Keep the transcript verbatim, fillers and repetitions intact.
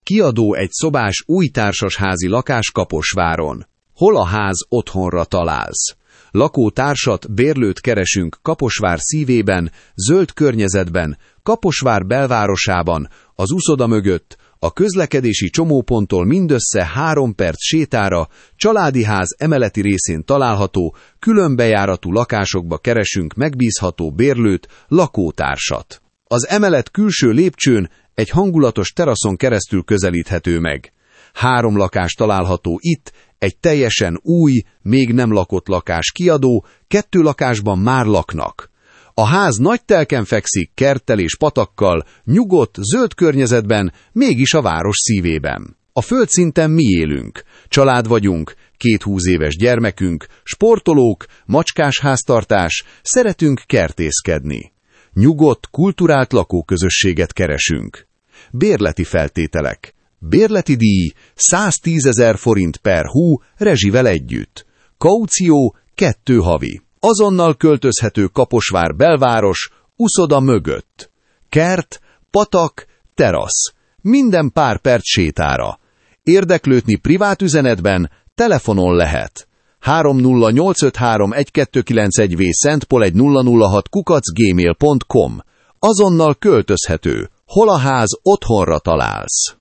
Kiadó egy szobás új társasházi lakás Kaposváron. Hol a ház otthonra találsz? Lakótársat, bérlőt keresünk Kaposvár szívében, zöld környezetben, Kaposvár belvárosában, az uszoda mögött, a közlekedési csomóponttól mindössze három perc sétára, családi ház emeleti részén található, különbejáratú lakásokba keresünk megbízható bérlőt, lakótársat. Az emelet külső lépcsőn egy hangulatos teraszon keresztül közelíthető meg. Három lakás található itt, egy teljesen új, még nem lakott lakás kiadó, kettő lakásban már laknak. A ház nagy telken fekszik, kerttel és patakkal, nyugodt, zöld környezetben, mégis a város szívében. A földszinten mi élünk. Család vagyunk, két húszéves gyermekünk, sportolók, macskás háztartás, szeretünk kertészkedni. Nyugodt, kulturált lakóközösséget keresünk. Bérleti feltételek. Bérleti díj száztízezer forint per hú, rezsivel együtt. Kaució kettő havi. Azonnal költözhető Kaposvár belváros, uszoda mögött. Kert, patak, terasz. Minden pár perc sétára. Érdeklődni privát üzenetben, telefonon lehet. három nulla nyolc öt három egy kettő kilenc egy v Szentpol egy nulla nulla hat kukac gmail pont com. Azonnal költözhető. Hol a ház otthonra találsz?